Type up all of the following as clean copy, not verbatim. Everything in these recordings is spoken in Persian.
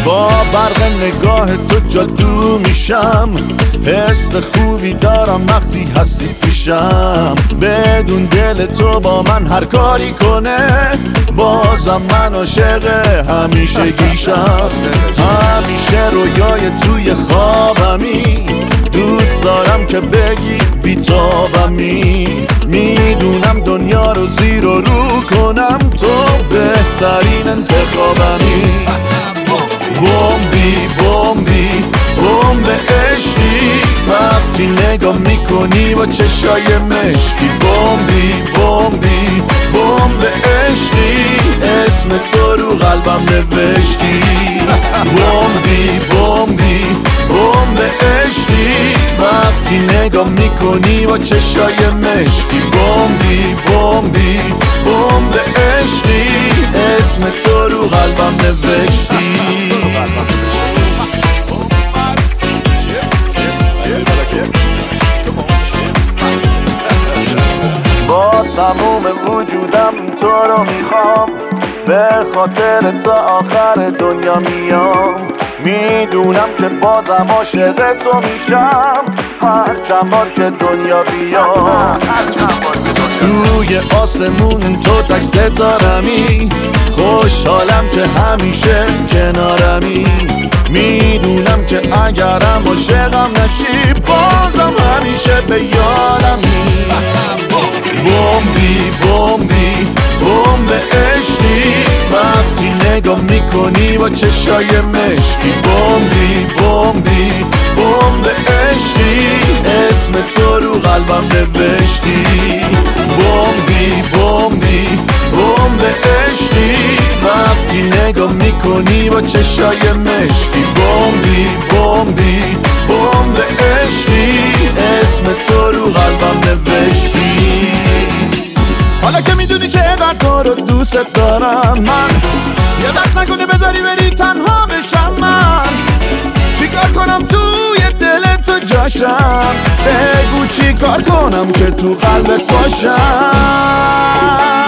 با برق نگاه تو جادو میشم، حس خوبی دارم وقتی هستی پیشم. بدون دل تو با من هر کاری کنه، بازم من عاشق همیشه گیشم. همیشه رویای توی خوابمی، دوست دارم که بگی بیتابمی. میدونم دنیا رو زیر و رو کنم، تو بهترین انتخابمی. بمبی بمبی بمب عشقی، وقتی نگاه میکنی با چشای مشکی. بمبی بمبی بمب عشقی، اسم تو رو قلبم نوشتی. بمبی بمبی بمب عشقی، وقتی نگاه میکنی با چشای مشکی. بمبی بمبی بمب عشقی، اسم تو رو قلبم نوشتی. با تموم وجودم تو رو میخوام، به خاطر تا آخر دنیا میام. میدونم که بازم عاشق تو میشم، هر چند بار که دنیا بیام. توی آسمون تو تک ستارمی، خوشحالم که همیشه کنارمی. میدونم که اگرم عاشقم نشی، بازم همیشه به یارمی. بمبی بمبی بمب عشقی، وقتی نگاه میکنی با چشای مشکی. بمبی بمبی بمب عشقی، اسم تو رو قلبم نوشتی. بمبی بمبی بمب عشقی، وقتی نگاه میکنی با چشای مشکی. بمبی بمبی بمب عشقی، اسم تو رو قلبم نوشتی. حالا که میدونی که اینقدر تو رو دوست دارم، من یه وقت نکنه بذاری بری تنها بشم. من چیکار کنم توی دل تو جاشم؟ بگو چیکار کنم که تو قلبت باشم؟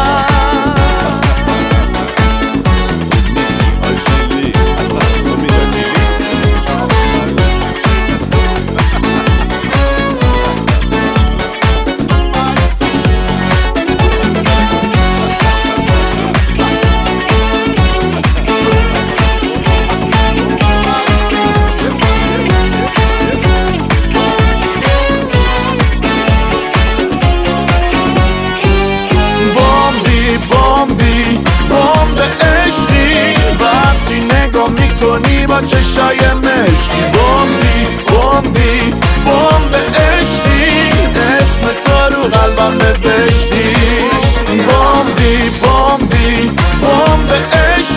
با چشای مشکی. بمبی بمبی بمب عشقی، اسم تو رو قلبم نوشتی. بمبی بمبی بمب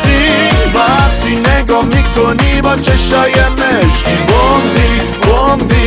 عشقی، وقتی نگاه میکنی با چشای مشکی. بمبی بمبی